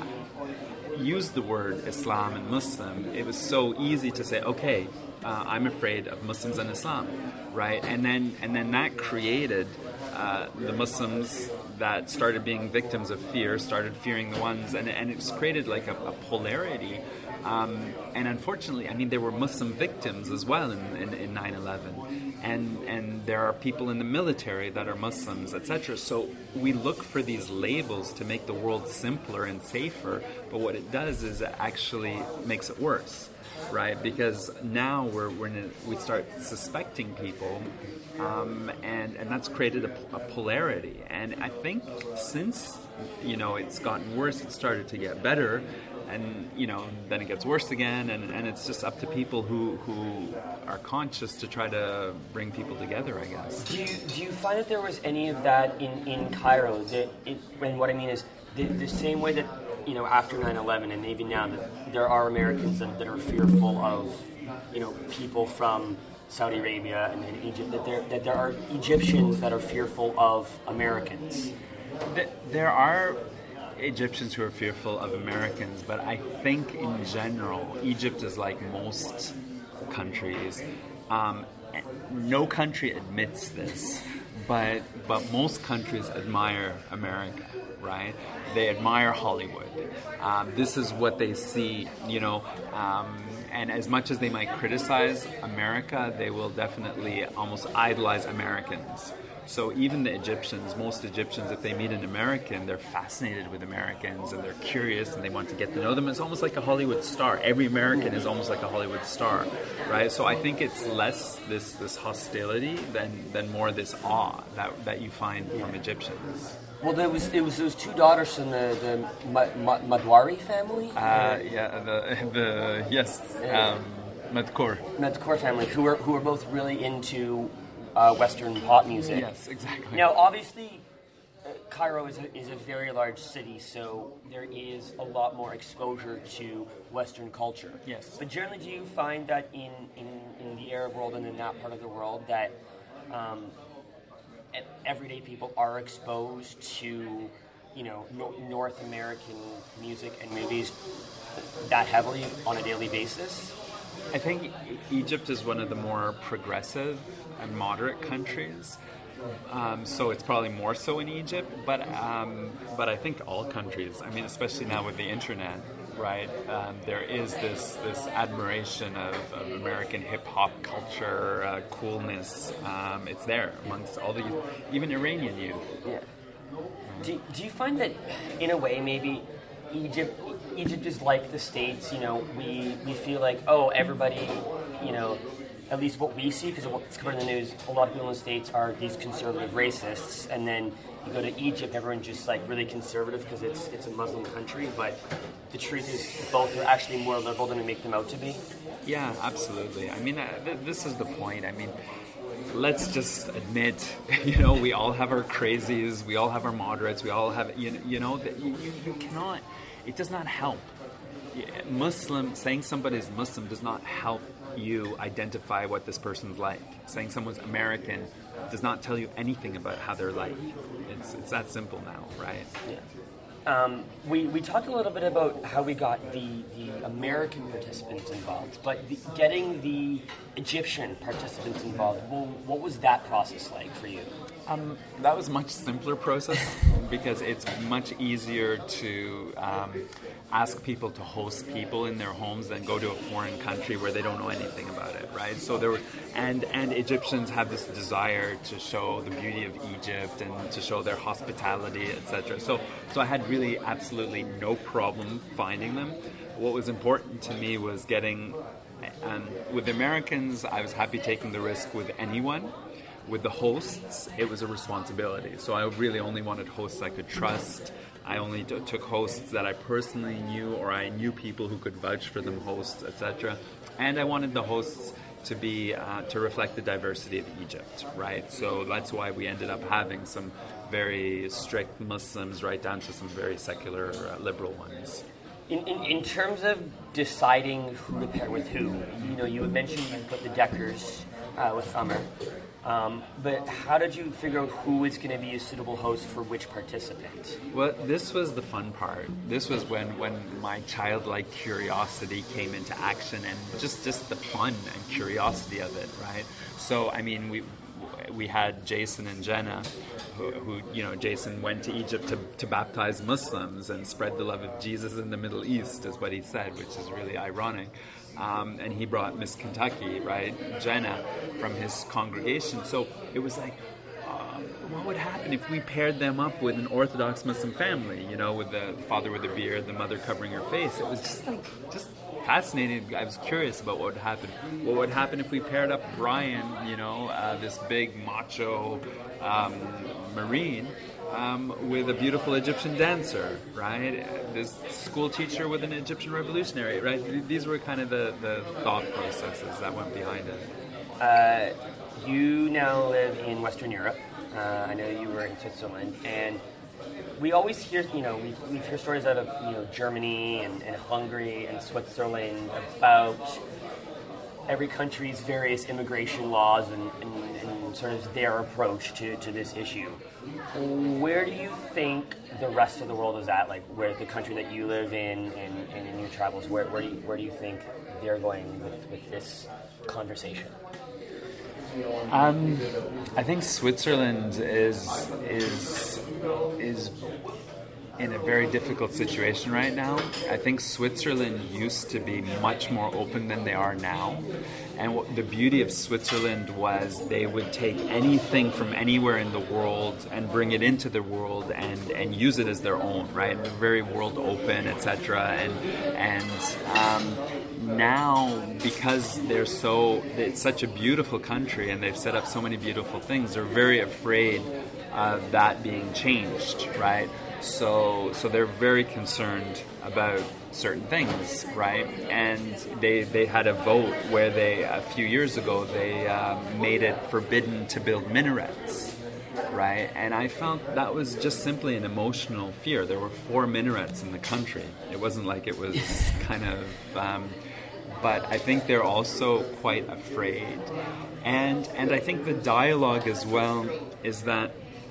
use the word Islam and Muslim, it was so easy to say, okay, uh, I'm afraid of Muslims and Islam, right? And then and then that created uh, the Muslims that started being victims of fear, started fearing the ones, and, and it's created like a, a polarity. Um, and unfortunately, I mean, there were Muslim victims as well in, in, in nine eleven. And, and there are people in the military that are Muslims, et cetera. So we look for these labels to make the world simpler and safer, but what it does is it actually makes it worse, right? Because now we're, we're in a, we start suspecting people, um, and, and that's created a, a polarity. And I think since, you know, it's gotten worse, it started to get better. and you know, then it gets worse again, and, and it's just up to people who who are conscious to try to bring people together, I guess. Do you, do you find that there was any of that in, in Cairo? That it, and what I mean is, the, the same way that, you know, after nine eleven and even now, that there are Americans that, that are fearful of, you know, people from Saudi Arabia and, and Egypt, that there, that there are Egyptians that are fearful of Americans. There are Egyptians who are fearful of Americans, but I think in general, Egypt is like most countries. Um, no country admits this, but but most countries admire America, right? They admire Hollywood. Um, this is what they see, you know. Um, and as much as they might criticize America, they will definitely almost idolize Americans. So even the Egyptians, most Egyptians, if they meet an American, they're fascinated with Americans and they're curious and they want to get to know them. It's almost like a Hollywood star. Every American is almost like a Hollywood star, right? So I think it's less this this hostility than, than more this awe that that you find from Egyptians. Well, there was it was those two daughters from the the Ma- Ma- Madwari family. Uh, yeah, the the yes, um, Madkour. Madkour family, who were who were both really into Uh, Western pop music. Yes, exactly. Now, obviously, uh, Cairo is a, is a very large city, so there is a lot more exposure to Western culture. Yes. But generally, do you find that in, in, in the Arab world and in that part of the world that um, everyday people are exposed to, you know, no, North American music and movies that heavily on a daily basis? I think Egypt is one of the more progressive and moderate countries, um, so it's probably more so in Egypt. But um, but I think all countries. I mean, especially now with the internet, right? Um, there is this this admiration of, of American hip hop culture, uh, coolness. Um, it's there amongst all the youth, even Iranian youth. Yeah. Do Do you find that, in a way, maybe Egypt Egypt is like the States? You know, we we feel like, oh, everybody, you know, at least what we see, because what's covered in the news, a lot of people in the States are these conservative racists, and then you go to Egypt, everyone's just like really conservative because it's it's a Muslim country, but the truth is both are actually more liberal than we make them out to be. Yeah, absolutely. I mean, uh, th- this is the point. I mean, let's just admit, you know, we all have our crazies, we all have our moderates, we all have, you know, you know that you, you, you cannot, it does not help. Muslim, saying somebody is Muslim does not help you identify what this person's like. Saying someone's American does not tell you anything about how they're like. It's it's that simple now, right? Yeah. Um, we, we talked a little bit about how we got the, the American participants involved, but the, getting the Egyptian participants involved, well, what was that process like for you? Um, that was a much simpler process because it's much easier to um, ask people to host people in their homes than go to a foreign country where they don't know anything about it, right? So there were, and and Egyptians have this desire to show the beauty of Egypt and to show their hospitality, et cetera. So so I had really absolutely no problem finding them. What was important to me was getting, um, with the Americans, I was happy taking the risk with anyone. With the hosts, it was a responsibility. So I really only wanted hosts I could trust. I only t- took hosts that I personally knew, or I knew people who could vouch for them hosts, et cetera. And I wanted the hosts to be uh, to reflect the diversity of Egypt, right? So that's why we ended up having some very strict Muslims, right down to some very secular, uh, liberal ones. In, in in terms of deciding who to pair with who, you know, you had mentioned you put the Deckers uh, with Summer. Um, but how did you figure out who is going to be a suitable host for which participant? Well, this was the fun part. This was when, when my childlike curiosity came into action, and just, just the fun and curiosity of it, right? So, I mean, we we had Jason and Jenna, who, who you know, Jason went to Egypt to, to baptize Muslims and spread the love of Jesus in the Middle East, is what he said, which is really ironic. Um, and he brought Miss Kentucky, right, Jenna, from his congregation. So it was like, uh, what would happen if we paired them up with an Orthodox Muslim family, you know, with the father with a beard, the mother covering her face? It was just like, just fascinating. I was curious about what would happen. What would happen if we paired up Brian, you know, uh, this big macho um, Marine, um, with a beautiful Egyptian dancer, right? This school teacher with an Egyptian revolutionary, right? These were kind of the, the thought processes that went behind it. Uh, you now live in Western Europe. Uh, I know you were in Switzerland, and we always hear, you know, we, we hear stories out of, you know, Germany and, and Hungary and Switzerland about every country's various immigration laws and, and, and sort of their approach to, to this issue. Where do you think the rest of the world is at? Like, where the country that you live in and, and in your travels, where, where, do you, where do you think they're going with, with this conversation? Um, I think Switzerland is is is in a very difficult situation right now. I think Switzerland used to be much more open than they are now. And what, the beauty of Switzerland was they would take anything from anywhere in the world and bring it into the world and, and use it as their own, right? They're very world open, et cetera. And and um, now, because they're so, it's such a beautiful country and they've set up so many beautiful things, they're very afraid of that being changed, right? So, so they're very concerned about certain things, right? And they they had a vote where they a few years ago they um, made it forbidden to build minarets, right? And I felt that was just simply an emotional fear. There were four minarets in the country. It wasn't like it was kind of. Um, but I think they're also quite afraid, and and I think the dialogue as well is that.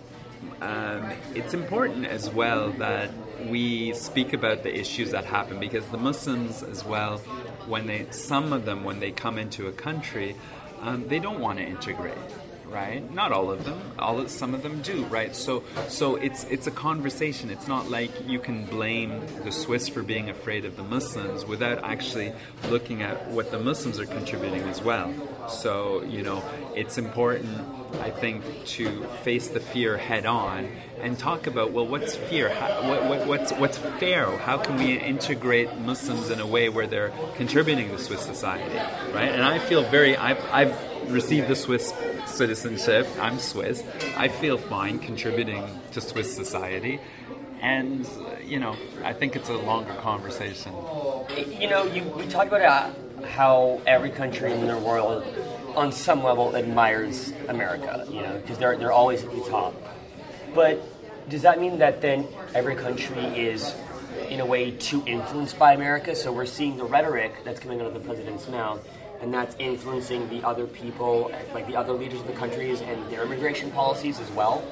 Um, it's important as well that we speak about the issues that happen, because the Muslims as well, when they, some of them, when they come into a country, um, they don't want to integrate, right? Not all of them. All of, some of them do, right? So, so it's it's a conversation. It's not like you can blame the Swiss for being afraid of the Muslims without actually looking at what the Muslims are contributing as well. So, you know, it's important, I think, to face the fear head on and talk about, well, what's fear? How, what, what, what's what's fair? How can we integrate Muslims in a way where they're contributing to Swiss society, right? And I feel very, I've, I've received the Swiss citizenship. I'm Swiss. I feel fine contributing to Swiss society. And, you know, I think it's a longer conversation. You know, you, we talked about uh, how every country in the world, on some level, admires America, you know, because they're, they're always at the top. But does that mean that then every country is, in a way, too influenced by America? So we're seeing the rhetoric that's coming out of the president's mouth, and that's influencing the other people, like the other leaders of the countries and their immigration policies as well?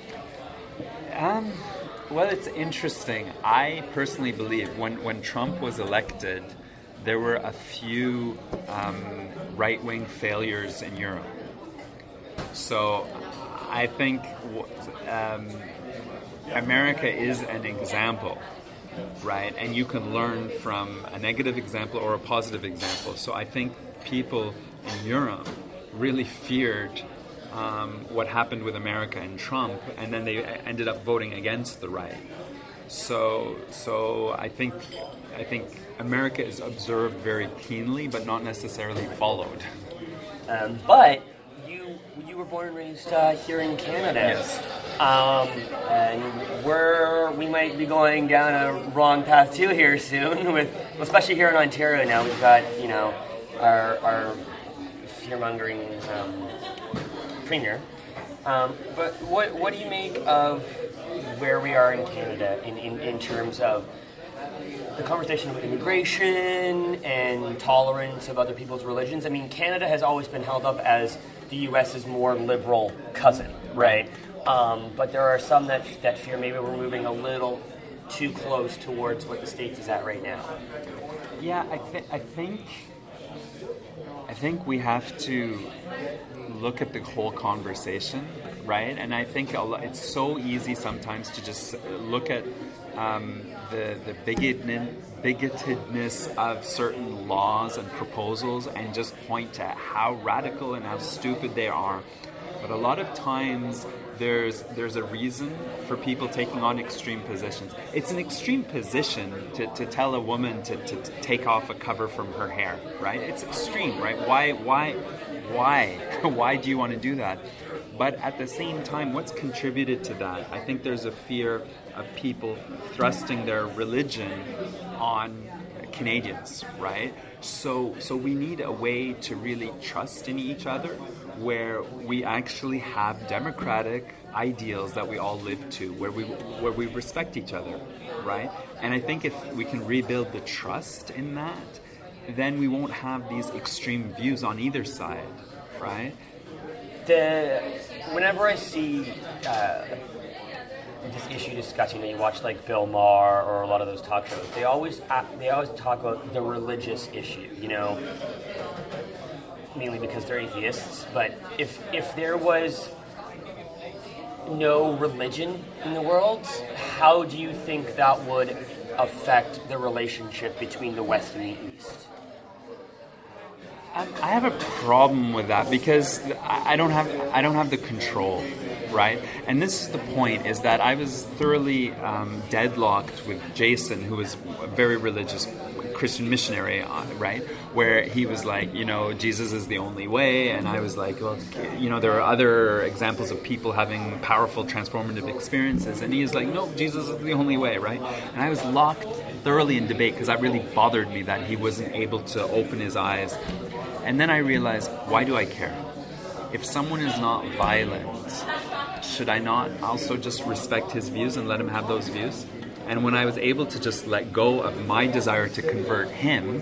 Um... Well, it's interesting. I personally believe when, when Trump was elected, there were a few um, right-wing failures in Europe. So I think um, America is an example, right? And you can learn from a negative example or a positive example. So I think people in Europe really feared Um, what happened with America and Trump, and then they ended up voting against the right. So, so I think I think America is observed very keenly, but not necessarily followed. Um, but you you were born and raised uh, here in Canada. Yes. Um, and we're we might be going down a wrong path too here soon. With especially here in Ontario now, we've got you know our our fear-mongering. Um, Premier. Um, but what what do you make of where we are in Canada in, in, in terms of the conversation about immigration and tolerance of other people's religions? I mean, Canada has always been held up as the U S's more liberal cousin, right? Um, but there are some that, that fear maybe we're moving a little too close towards what the States is at right now. Yeah, I, th- I think I think we have to look at the whole conversation, right? And I think a lot, it's so easy sometimes to just look at um, the the bigoted, bigotedness of certain laws and proposals and just point to how radical and how stupid they are. But a lot of times there's there's a reason for people taking on extreme positions. It's an extreme position to, to tell a woman to, to, to take off a cover from her hair, right? It's extreme, right? Why why why why do you want to do that? But at the same time, what's contributed to that? I think there's a fear of people thrusting their religion on Canadians, right? So, so we need a way to really trust in each other, where we actually have democratic ideals that we all live to, where we where we respect each other, right? And I think if we can rebuild the trust in that, then we won't have these extreme views on either side, right? The whenever I see uh, this issue discussed, you know, you watch like Bill Maher or a lot of those talk shows, they always uh, they always talk about the religious issue, you know, mainly because they're atheists. But if if there was no religion in the world, how do you think that would affect the relationship between the West and the East? I have a problem with that because I don't have I don't have the control, right? And this is the point: is that I was thoroughly um, deadlocked with Jason, who was a very religious Christian missionary, right? Where he was like, you know, Jesus is the only way, and I was like, well, you know, there are other examples of people having powerful transformative experiences, and he was like, no, Jesus is the only way, right? And I was locked thoroughly in debate because that really bothered me that he wasn't able to open his eyes. And then I realized, why do I care? If someone is not violent, should I not also just respect his views and let him have those views? And when I was able to just let go of my desire to convert him,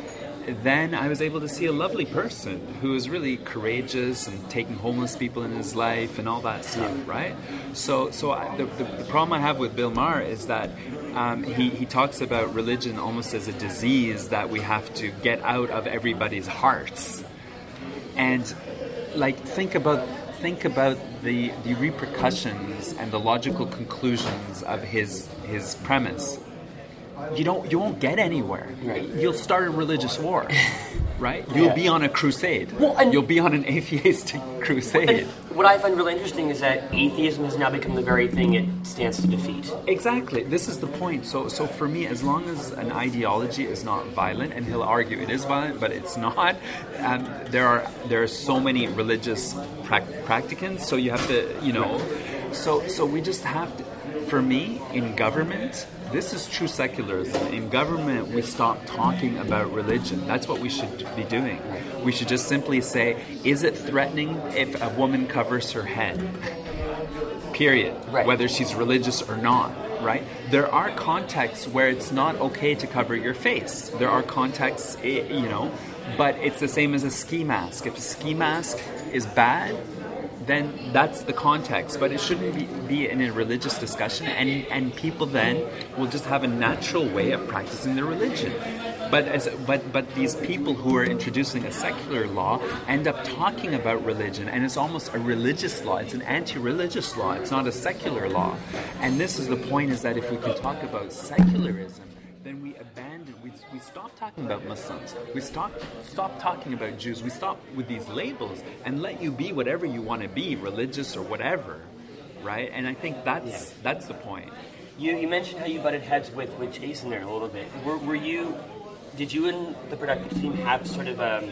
then I was able to see a lovely person who is really courageous and taking homeless people in his life and all that stuff, right? So so I, the, the, the problem I have with Bill Maher is that um, he, he talks about religion almost as a disease that we have to get out of everybody's hearts. And like think about think about the, the repercussions and the logical conclusions of his his premise. You don't. You won't get anywhere. Right. You'll start a religious war, right? You'll Yeah. be on a crusade. Well, and- You'll be on an atheistic crusade. And what I find really interesting is that atheism has now become the very thing it stands to defeat. Exactly. This is the point. So, so for me, as long as an ideology is not violent, and he'll argue it is violent, but it's not. Um, there are there are so many religious prac- practicants. So you have to, you know. So so we just have to. For me, in government. This is true secularism. In government, we stop talking about religion. That's what we should be doing. We should just simply say, is it threatening if a woman covers her head? Period. Right. Whether she's religious or not, right? There are contexts where it's not okay to cover your face. There are contexts, you know, but it's the same as a ski mask. If a ski mask is bad, then that's the context. But it shouldn't be, be in a religious discussion, and and people then will just have a natural way of practicing their religion. But as but but these people who are introducing a secular law end up talking about religion, and it's almost a religious law. It's an anti-religious law. It's not a secular law. And this is the point: is that if we can talk about secularism, then we abandon, we, we stop talking about Muslims, we stop stop talking about Jews, we stop with these labels and let you be whatever you want to be, religious or whatever, right? And I think that's Yeah. that's the point. You, you mentioned how you butted heads with, with Jason there a little bit. Were, were you, did you and the production team have sort of um,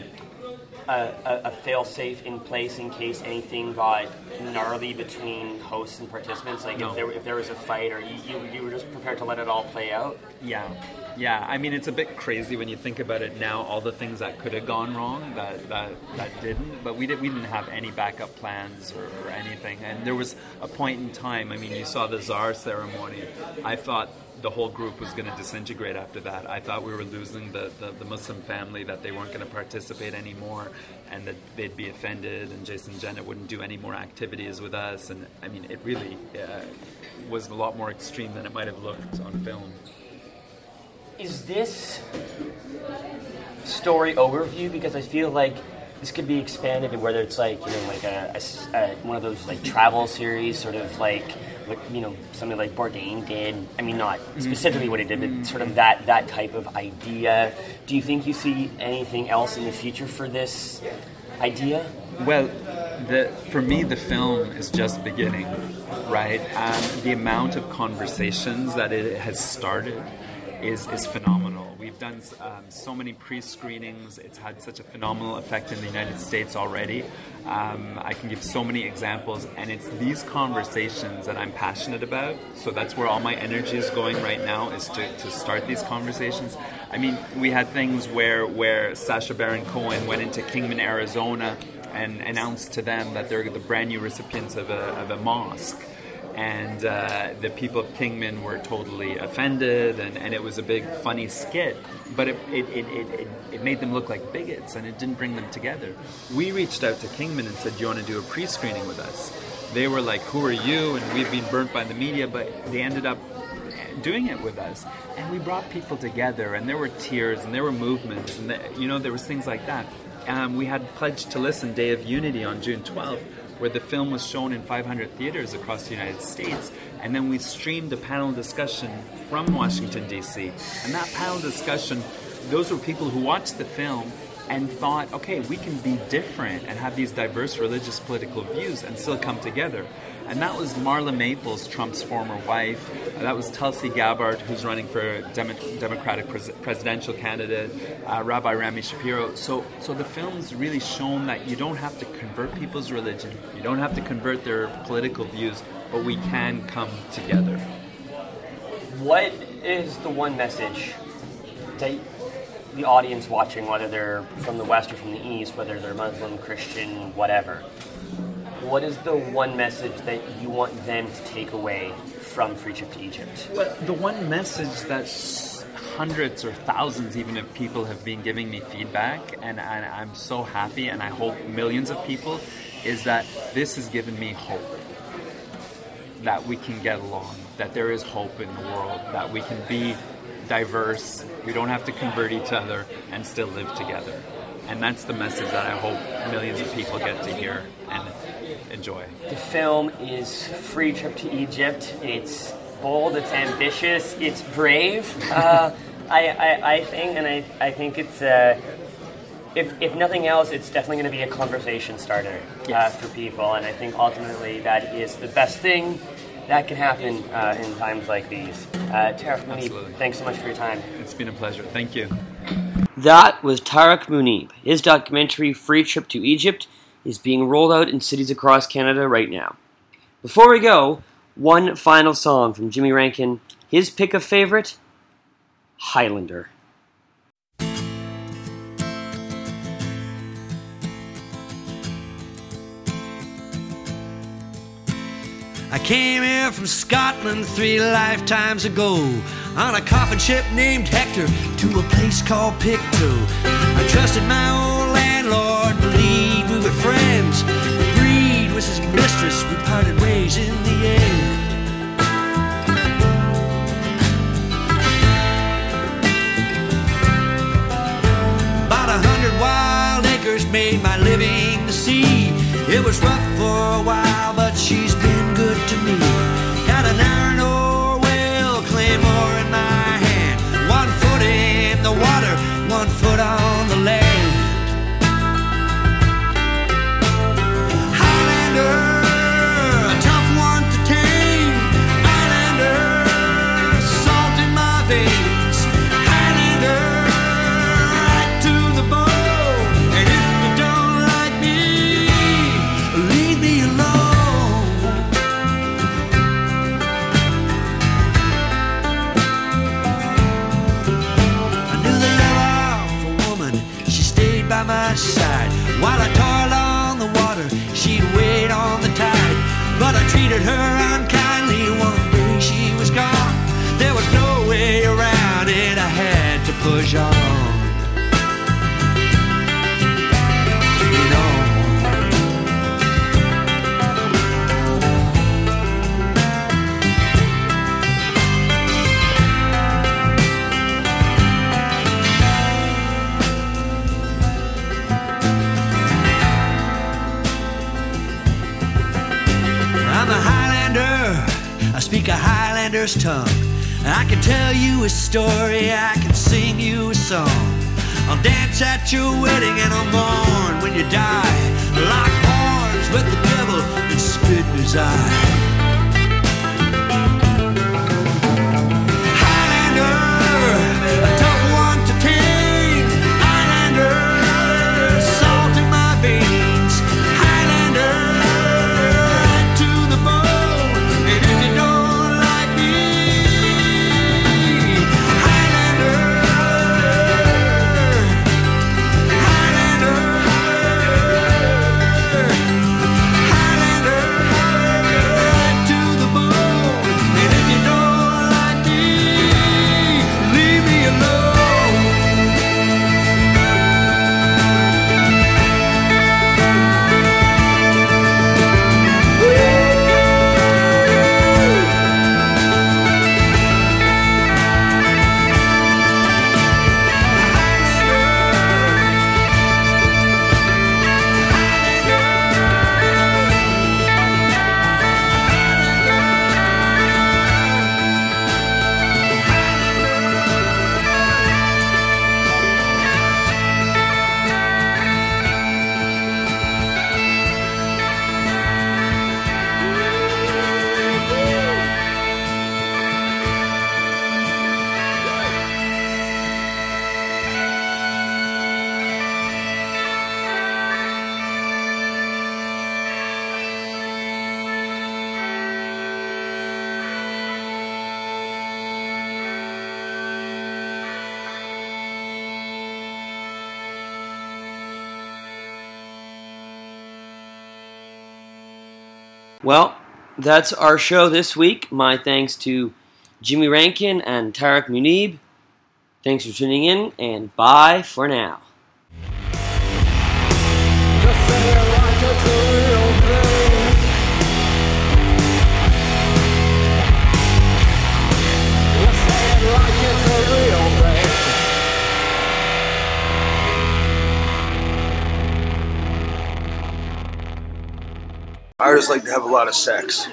a, a, a fail-safe in place in case anything got gnarly between hosts and participants? Like No. if there if there was a fight, or you, you, you were just prepared to let it all play out? Yeah, yeah. I mean, it's a bit crazy when you think about it now. All the things that could have gone wrong that that, that didn't. But we did. We didn't have any backup plans or, or anything. And there was a point in time. I mean, you saw the Tsar ceremony. I thought the whole group was going to disintegrate after that. I thought we were losing the, the, the Muslim family, that they weren't going to participate anymore, and that they'd be offended, and Jason Jennett wouldn't do any more activities with us. And I mean, it really uh, was a lot more extreme than it might have looked on film. Is this story overview, because I feel like this could be expanded to whether it's like, you know, like a, a- a- one of those like travel series, sort of like what, you know, something like Bourdain did. I mean, not specifically what he did, but sort of that that type of idea. Do you think you see anything else in the future for this idea? Well, the, for me, the film is just beginning, right? Um, the amount of conversations that it has started is, is phenomenal. We've done um, so many pre-screenings. It's had such a phenomenal effect in the United States already. Um, I can give so many examples, and it's these conversations that I'm passionate about. So that's where all my energy is going right now, is to, to start these conversations. I mean, we had things where, where Sacha Baron Cohen went into Kingman, Arizona, and announced to them that they're the brand new recipients of a, of a mosque. And uh, the people of Kingman were totally offended, and, and it was a big funny skit, but it it, it, it it made them look like bigots, and it didn't bring them together. We reached out to Kingman and said, do you want to do a pre-screening with us? They were like, who are you? And we've been burnt by the media, but they ended up doing it with us. And we brought people together, and there were tears, and there were movements, and the, you know, there was things like that. Um, we had Pledge to Listen Day of Unity on June twelfth, where the film was shown in five hundred theaters across the United States. And then we streamed a panel discussion from Washington, D C. And that panel discussion, those were people who watched the film and thought, okay, we can be different and have these diverse religious political views and still come together. And that was Marla Maples, Trump's former wife. Uh, that was Tulsi Gabbard, who's running for Dem- Democratic pres- presidential candidate, uh, Rabbi Rami Shapiro. So, so the film's really shown that you don't have to convert people's religion, you don't have to convert their political views, but we can come together. What is the one message that the audience watching, whether they're from the West or from the East, whether they're Muslim, Christian, whatever, what is the one message that you want them to take away from Free Trip to Egypt? Well, the one message that hundreds or thousands even of people have been giving me feedback, and, and I'm so happy, and I hope millions of people, is that this has given me hope. That we can get along, that there is hope in the world, that we can be diverse, we don't have to convert each other, and still live together. And that's the message that I hope millions of people get to hear and enjoy. The film is Free Trip to Egypt. It's bold, it's ambitious, it's brave. Uh, I, I, I think, and I, I think it's, uh, if, if nothing else, it's definitely going to be a conversation starter Yes. uh, for people. And I think ultimately that is the best thing that can happen uh, in times like these. Uh, Tarek Munib, Absolutely. thanks so much for your time. It's been a pleasure. Thank you. That was Tarek Munib. His documentary, Free Trip to Egypt, is being rolled out in cities across Canada right now. Before we go, one final song from Jimmy Rankin. His pick of favorite, Highlander. I came here from Scotland three lifetimes ago on a coffin ship named Hector to a place called Pictou. I trusted my old landlord, believed we were friends. Greed was his mistress, we parted ways in the end. About a hundred wild acres made my living the sea. It was rough for a while, but she's been good to me. Got an iron ore well, claymore in my hand. One foot in the water, one foot on the land. Highlander, a tough one to tame. Highlander, salt in my veins. Highlander, right to the bone. And if you don't like me, leave me alone. I knew the love of a woman, she stayed by my side. While I toiled on the water, she'd wait on the tide. But I treated her unkindly, one day she was gone. There was no way around it, I had to push on. You know, I'm a Highlander, I speak a Highlander's tongue. I can tell you a story, I can sing you a song. I'll dance at your wedding and I'll mourn when you die. Lock horns with the devil and spit in his eye. Highlander, a tough one to Well, that's our show this week. My thanks to Jimmy Rankin and Tarek Munib. Thanks for tuning in, and bye for now. Just say it like it's a real thing. Just say it like it's a real thing. Artists like to have a lot of sex.